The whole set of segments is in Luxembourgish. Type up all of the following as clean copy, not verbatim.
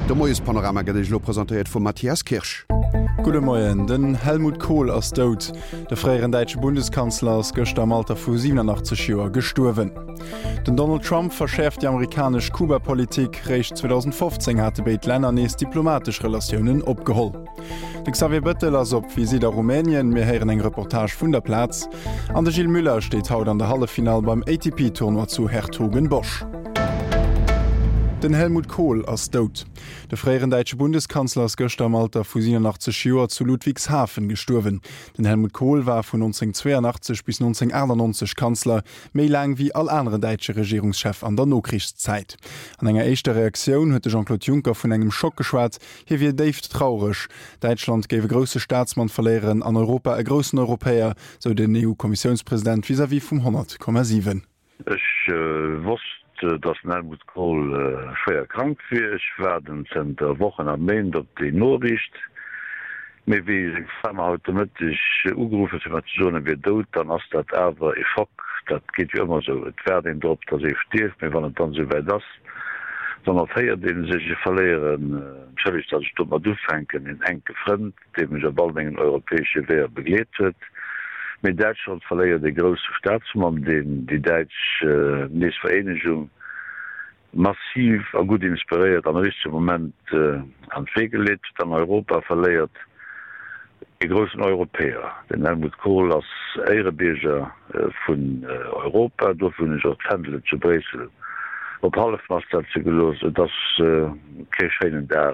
De moes Panorama gëtich lo präsentiert vum Matthias Kirsch. Gute Morgen, den Helmut Kohl ass dot. Der freieren deitsche Bundeskanzler ass gëcht am Alter vu 87 Joer gesturwen. Den Donald Trump verschärft die amerikasch Kuba-Politik récht 2015 hat beit Länner nees diplomatisch Relationen opgeholl. De Xavier Bëttel ass op wie der Rumänien mir heieren eng Reportage vun der Platz. An de Gilles Müller steht haut an der Hallefinal beim ATP-Tournoi zu Hertogenbosch. Den Helmut Kohl ass dot. De freieren deitsche Bundeskanzler ass gëcht am Alter vu 87 Joer zu Ludwigshafen gesturwen. Den Helmut Kohl war vun 1982 bis 1991 Kanzler, méi lang wie all andere deitsche Regierungschef an der Nokrichszeit. An enger eischter Reaktion huet Jean-Claude Juncker vun engem Schock geschwat, hier wie Dave traurech. Deutschland géwe grosse Staatsmann verleeren, an Europa e grossen Europäer, so den EU-Kommissionspräsident vis-à-vis vum 100,7. Dass Helmut Kohl schwer krank wie ich werden sind der Wochen am Main op die Nordicht mé wie automatisch ugerufen Situationen wie dot, dann ass dat awer e Fock, dat geht wie immer so et werden drop, dat se stief mir wann dann so bei das dann feier den sich verleeren dat ich mal dufänken in enke Front, dem ich bald engen europäische Wehr begleet huet. Mit Deutschland verleiert de grosse Staatsmann, den die Deutsch Neesvereinigung massiv a gut inspiriert an richtige Moment an Fegelet an Europa verleiert de großen Europäer. Den Helmut Kohl als Eirebeger vun Europa, do vun ich Handel zu Bresel op halfmaster ze gelos, dat kescheinen der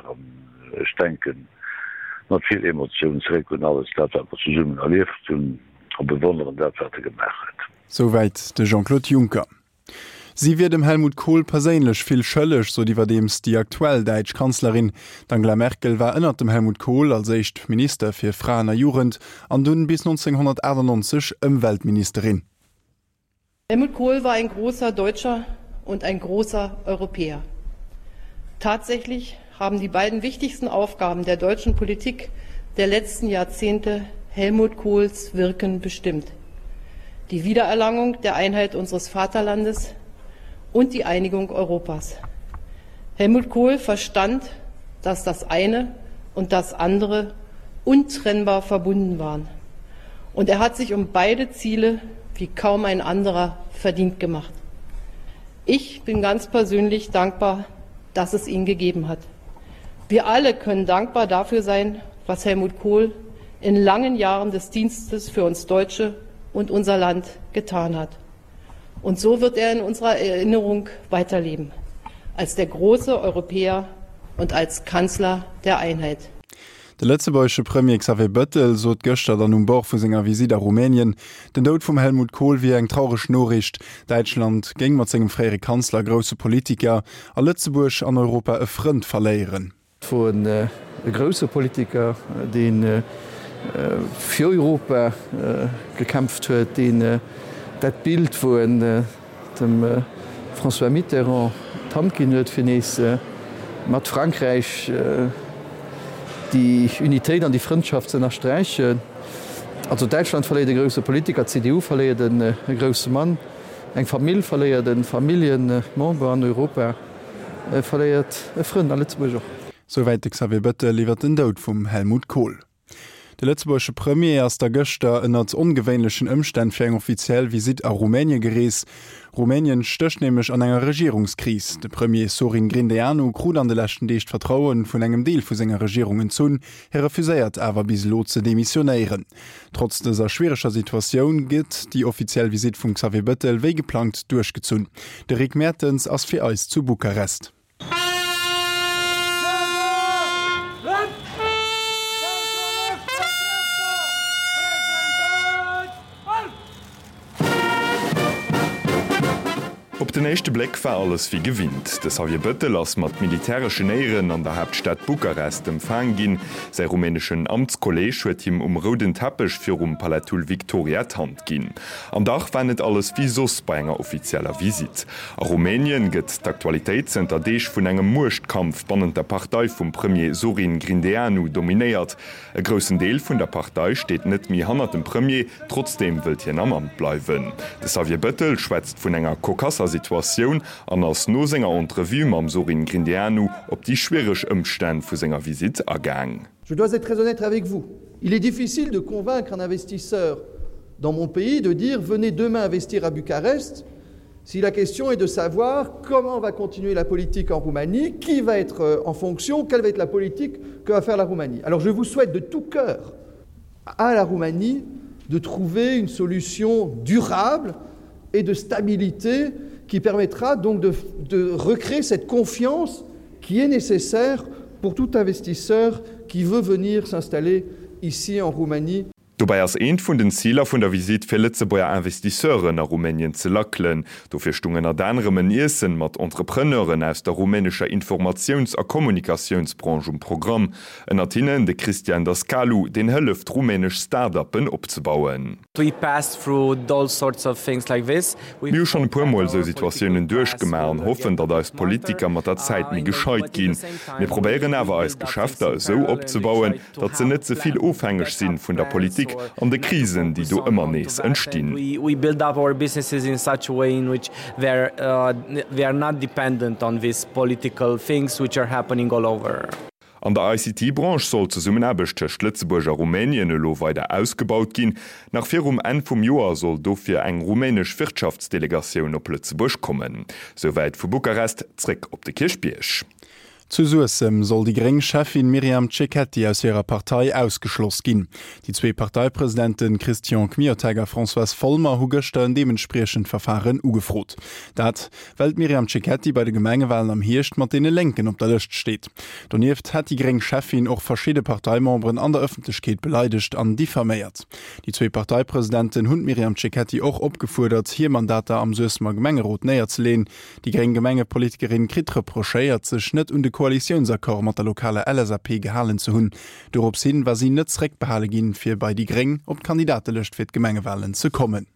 denken not viel Emotionsrek und alles dat zu summen erlieft hun bewonderen dat gemacht. Soweit de Jean-Claude Juncker. Sie wird dem Helmut Kohl persönlich viel schëllech, so die war dems die aktuell Deitsch Kanzlerin. Angela Merkel war ënnert dem Helmut Kohl als echt Minister fir Frauen a Jugend an dun bis 1991 Weltministerin. Helmut Kohl war ein großer Deutscher und ein großer Europäer. Tatsächlich haben die beiden wichtigsten Aufgaben der deutschen Politik der letzten Jahrzehnte Helmut Kohls Wirken bestimmt. Die Wiedererlangung der Einheit unseres Vaterlandes und die Einigung Europas. Helmut Kohl verstand, dass das eine und das andere untrennbar verbunden waren. Und er hat sich um beide Ziele wie kaum ein anderer verdient gemacht. Ich bin ganz persönlich dankbar, dass es ihn gegeben hat. Wir alle können dankbar dafür sein, was Helmut Kohl in langen Jahren des Dienstes für uns Deutsche und unser Land getan hat. Und so wird er in unserer Erinnerung weiterleben, als der große Europäer und als Kanzler der Einheit. Der letztebausche Premier Xavier Bëttel sot gëchter an Bauch vu senger Visit a Rumänien, den Dod vum Helmut Kohl wie eng traurech Norricht. Deutschland géng mat segem fréiere Kanzler grosse Politiker a Lützeburg an Europa e Front verléieren. Von e grosse Politiker, den für Europa gekämpft huet, den dat Bild wo dem François Mitterrand Handgin huet fir mat Frankreich die Unitéit an die Freundschaft ze erstreichen. Also Deutschland verleiert de grosse Politiker, CDU verleiert den grosse Mann, eng Familie verleiert den Familienmember an Europa verleiert e Freund an Lützeburger. Soweit Xavier Bëttel liefert den Dod vum Helmut Kohl. Der letztebausche Premier aus der Göster ënnert ungewöhnlichen Umständ fir eng offiziell Visit a Rumänien gerees. Rumänien stöcht nämlich an enger Regierungskris. De Premier Sorin Grindeanu krut an de lächten Deicht Vertrauen vun engem Deel vu senger Regierungen zun, refuséiert awer bis lo ze demissionéieren. Trotz dieser schwerischer Situation gitt die offiziell Visit vum Xavier Bëttel wéi geplant durchgezun. De Rick Mertens ass fir eis zu Bukarest. Op den echte Blick war alles wie gewinnt. Das Xavier Bëttel ass mat militärischen Ehren an der Hauptstadt Bukarest empfang gin. Sei rumänischen Amtskolleg huet ihm roden Teppich fir Palatul Victoria Hand gin. Am Dach wannet alles wie sos bei enger offizieller Visit. A Rumänien gëtt d'Aktualitätszenter deeg vun engem Muchtkampf bannend der Partei vum Premier Sorin Grindeanu dominiert. E grossen Deel vun der Partei steht net mi hanner dem Premier, trotzdem wild hien am Amt bleiwen. De Xavier Bëttel schwätzt vun enger Kokasser Situationun an ass no senger Entrevue mam Sorin Grindeanu op die schwierigg Ëmstän vu senger Visit ergang. Je dois être très honnête avec vous. Il est difficile de convaincre un investisseur dans mon pays de dire venez demain investir à Bucarest si la question est de savoir comment va continuer la politique en Roumanie, qui va être en fonction, quelle va être la politique que va faire la Roumanie. Alors je vous souhaite de tout cœur à la Roumanie de trouver une solution durable et de stabilité qui permettra donc de recréer cette confiance qui est nécessaire pour tout investisseur qui veut venir s'installer ici en Roumanie. Dobei ass een vun den Zieler vun der Visit fir Lettzebuer Investisseuren a Rumänien ze lacklen, dofir stungen erdanremen Issen mat Entrepreneuren aus der rumänescher Informations- a Kommunikationsbranche Programm, en Atinen de Christian Dascalu den hëlleft rumänech Startupen opzebauen. We passed through all sorts of things like this. Mi schon puermoll so Situationen durchgemaren, hoffen, dat als Politiker mat der Zeit mi gescheit gin. Wir probieren awer als Geschäfter so opzebauen, dat ze net soviel ofhängig sinn vun der Politik an de Krisen, die du immer nees entstehen. We build up our businesses in such a way in which they are not dependent on these political things which are happening all over. An der ICT-Branche soll ze summen abecht Lettzeburger Rumänien lo weiter ausgebaut gin. Nach virum en vum Joar soll dofir eng rumänesch Wirtschaftsdelegatioun op Lützeburg kommen. Soweit vu Bukarest zréck op de Kirchbierch. Zu Suessem soll die Greng-Chefin Miriam Cecchetti aus ihrer Partei ausgeschloss gin. Die zwei Parteipräsidenten Christian Kmioteg a François Vollmer hu gestern dementsprechend Verfahren ugefrot. Dat, weil Miriam Cecchetti bei de Gemengewahlen am Hirscht mat dene Lenken op der Lëcht steht. Donnieft hat die Greng-Chefin auch verschiedene Parteimembren an der Öffentlichkeit beleidigt an diffamiert. Die zwei Parteipräsidenten hun Miriam Cecchetti auch opgefordert, hier Mandate am Suesmer Gemengerot näher zu lehnen. Die Greng-Gemengepolitikerin Krit reprochéiert sech net und de Koalitionsakkor mat der lokale LSAP gehalen zu hunn. Dorop sinn war sie net zreck behale gin fir bei die Greng op Kandidatelöscht fir Gemengewahlen zu kommen.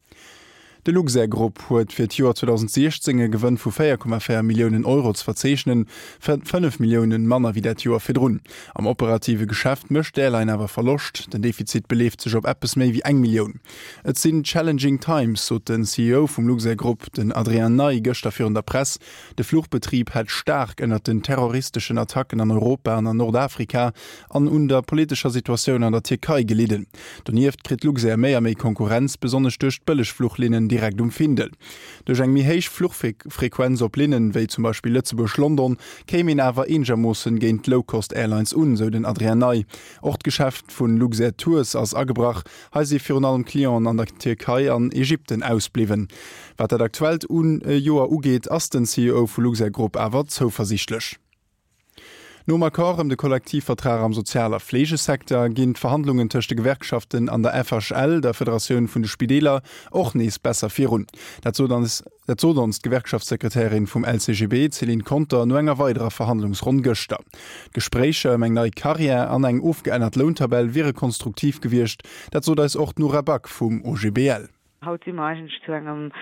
De Luxair Group huet fir d'Joer 2016 gewënn vu 4,4 Millionen Euro zu verzeichnen, 5 Millionen Manner wie dat Joer firrunn. Am operative Geschäft mëcht der Airline awer verlocht, den Defizit beleft sech op Appes méi wie 1 Million. Et sinn challenging times, so den CEO vum Luxair Group, den Adrian Ney gëcht fir der Press. De Fluchbetrieb hat stark ënnert den terroristischen Attacken an Europa an an Nordafrika an der politischer Situation an der Türkei geleden. Donnieft krit Luxair méi Konkurrenz besonders duerch bëllech Fluchlinien direkt umfindel. Durch eng mi héich Fluchfrequenz op Linnen, wéi zum Beispiel Lützeburg London, kämen awer Ingermossen géint Low-Cost Airlines so den Adrianei. Ortgeschäft vun Luxair Tours als agebrach, ha sie fir allem Klienten an der Türkei an Ägypten ausbliwen. Wat dat aktuell Joer ugeet ass den CEO vu Luxair Group awer zo versichtlech. No Makor de Kollektivvertrag am sozialer Pflegesektor ginnt Verhandlungen töchte Gewerkschaften an der FHL, der Föderation vun de Spideler, och nees besser firun. Dazu sonst Gewerkschaftssekretärin vom LCGB Celine Konter no enger weiterer Verhandlungsrund göster. Gespräche eng neue Karriere an eng aufgeändert Lohntabelle wäre konstruktiv gewircht, dazu da es auch nur Rabak vom OGBL. Haut sie zu engem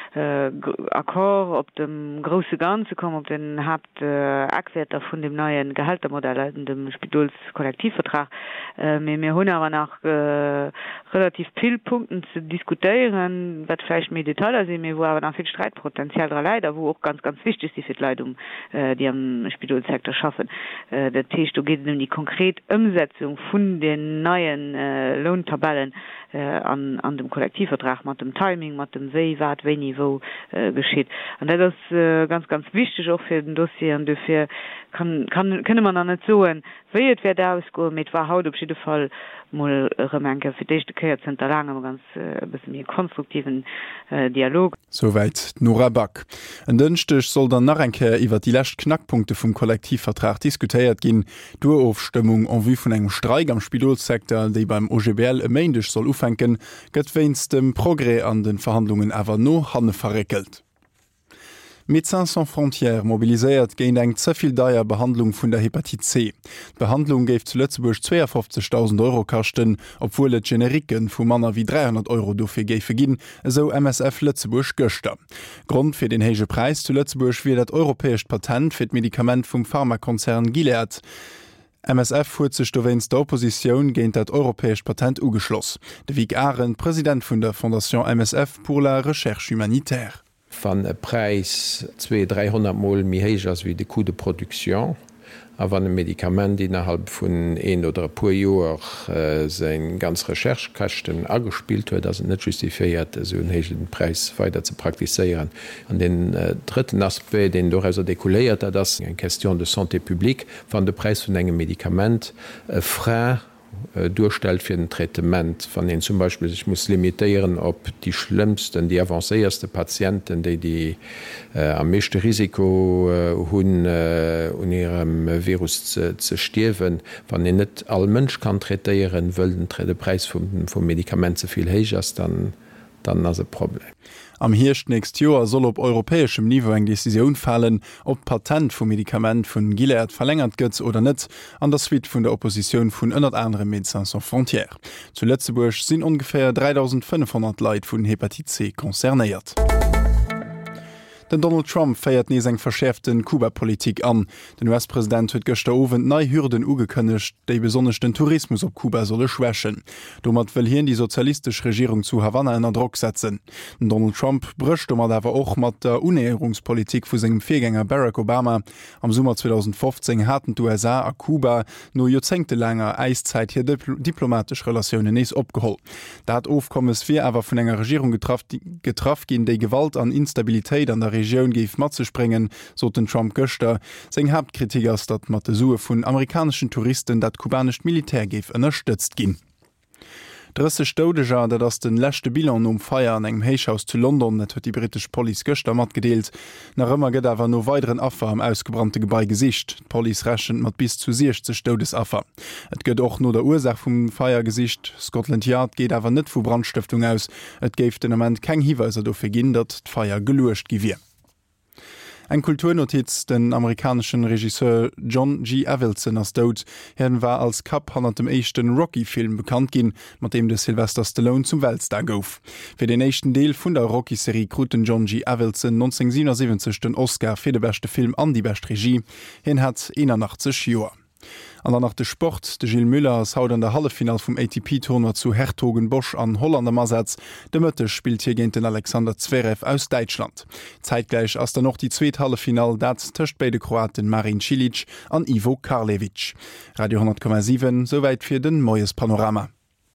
Akkor op dem große Ganze kommen op den Hauptwerter von dem neuen Gehaltermodell in dem Spidulskollektivvertrag mir hun aber nach relativ viel Punkten zu diskutieren, wat vielleicht mehr Details sind, mir wo aber nach viel Streitpotenzial leider, wo auch ganz wichtig ist die Verkleidung, die am Spidulsektor schaffen. Der Tisch geht um die konkrete Umsetzung von den neuen Lohntabellen an dem Kollektivvertrag, mit dem Timing, mit dem wat Niveau geschieht. Und das ist ganz wichtig auch für den Dossier und dafür könne man dann nicht so wie wer da ausgehen mit war Haut auf jeden Fall mal Remenke für die Kehr sind da lange ganz bisschen mehr konstruktiven Dialog. Soweit Nora Back. Ein Dünstich soll dann nach einkehr über die letzten Knackpunkte vom Kollektivvertrag diskutiert gehen. Durchaufstimmung en vue von einem Streik am Spidolsektor, die beim OGBL emeindisch soll aufhängen, gött wenigstens dem Progrès an den Verhandlungen aber no hanne verreckelt. Médecins sans Frontières mobiliséiert géint eng zeviel daier Behandlung vun der Hepatit C. Behandlung géif zu Lützeburg 52.000 € kachten, obwohl et Generiken vu Manner wie 300 € dofir géife ginn, eso MSF Lützeburg gëchter. Grund fir den héige Preis zu Lützeburg wie dat europäescht Patent fir d Medikament vum Pharmakonzern Gilead. MSF huet sech dowenst der Opposition géint dat europäesch Patent ugeschloss. De Wig Arendt, Präsident vun der Fondation MSF pour la Recherche Humanitaire. van e Preis 200-300 Mol mi héich ass wie de Coût de Produktion, a wann e Medikament innerhalb vun 1 oder puer Joer se ganz Recherchkachten agespielt huet, dat net justifiiert so un hegelen Preis weiter ze praktiséieren. An den dritten Aspekt, den do dekuléiert, dat eng Question de Santé publique, wann de Preis vun engem Medikament frein durchstellt fir den Treement, van den zum Beispiel ich muss limitieren, ob die schlimmsten, die avancéierste Patienten, die am meeschte Risiko hunn ihrem Virus ze stierwen, wann den net all Mënsch kann treieren, wëll den Preis vum Medikament zuviel héich ass, dann as e Problem. Am Hircht nächst Joer soll op europäeschem Niveau eng Decision fallen, ob Patent vum Medikament vun Gilead verlängert gëtt oder net, an der Suite vun der Opposition vun 100 andere Médecins sans Frontières. Zu Lettzeburg sinn ungefähr 3500 Leiit vun Hepatit C konzernéiert. Den Donald Trump feiert nie eng verschärften Kuba-Politik an. Den US-Präsident huet gëster Owen nei Hürden ugekënnecht, déi besonnech den Tourismus op Kuba solle schwächen. Domat will hien die sozialistisch Regierung zu Havanna ennner Druck setzen. Den Donald Trump brëcht mat awer och mat der Unnäherungspolitik vu segem Virgänger Barack Obama. Am Sommer 2015 hatten USA a Kuba no jozengte langer Eiszeit hier diplomatisch Relationen nees opgeholt. Dat ofkommes fir awer vun enger Regierung getraff gin déi Gewalt an Instabilitéit an der Region geif mat ze springen, so den Trump Göster, seg Hauptkritik ass dat mat de Sue vun amerikanischen Touristen dat kubanecht Militär geif ënnerstëtzt ginn. Dresse Staudeger, dat ass den lächte Bilan Feier an engem Heichhaus zu London, net huet die britisch Poli Göster mat gedeelt. Nach ëmmer gët awer no weiteren Affer am ausgebrannte Gebei gesicht. Poli rächen mat bis zu 60 Staudes Affer. Et gëtt och no der Ursach vum Feiergesicht. Scotland Yard geht awer net vu Brandstiftung aus. Et géif den Moment keng Hiweiser do fir ginn, dat d'Feier geluecht giwier. Eng Kulturnotiz, den amerikanischen Regisseur John G. Avildsen ass dot, hien war als Kap han dem echten Rocky-Film bekannt ginn, mat dem de Sylvester Stallone zum Weltstar gouf. Fir den echten Deel vun der Rocky-Serie kruten John G. Avildsen 1977 den Oscar fir de beste Film an die beste Regie, hien hat 81 Joer. An der nach de Sport, de Gilles Müller ass haut an der Hallefinal vum ATP-Tourner zu Hertogenbosch an Holland am Masatz. De Mëtte spielt hier géint den Alexander Zverev aus Deutschland. Zeitgleich ass noch die zweet Hallefinal dat töcht beide Kroaten Marin Cilic an Ivo Karlevich. Radio 10,7 soweit fir den Moes Panorama.